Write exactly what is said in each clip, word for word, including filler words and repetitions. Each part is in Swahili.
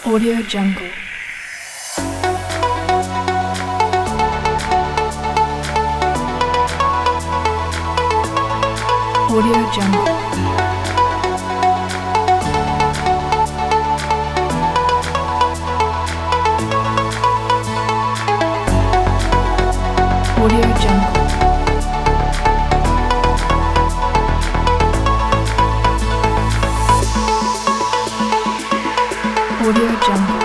Audio Jungle. Audio Jungle. Audio Jungle. Audio Jungle.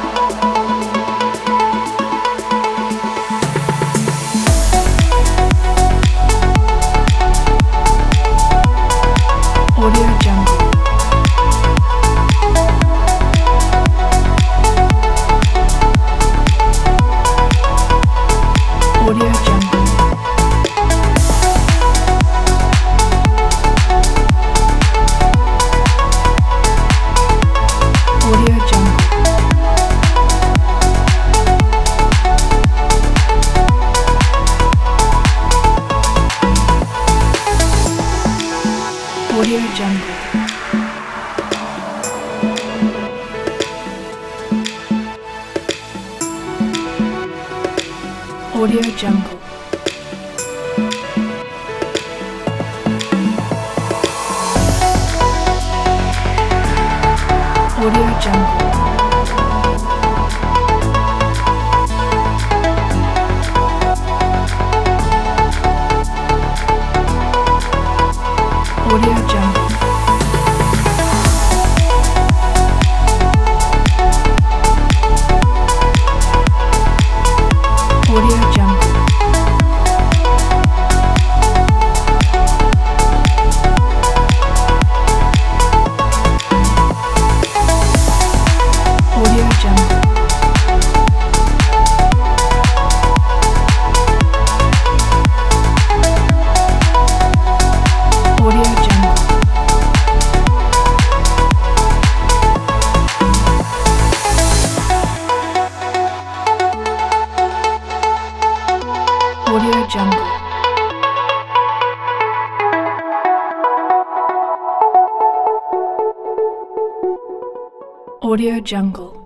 Audio Jungle. Audio Jungle. Audio Jungle. Audio Jungle. Audio Jungle. Audio Jungle. Audio Jungle. Audio Jungle. Audio Jungle. Audio Jungle. Audio Jungle. Audio Jungle.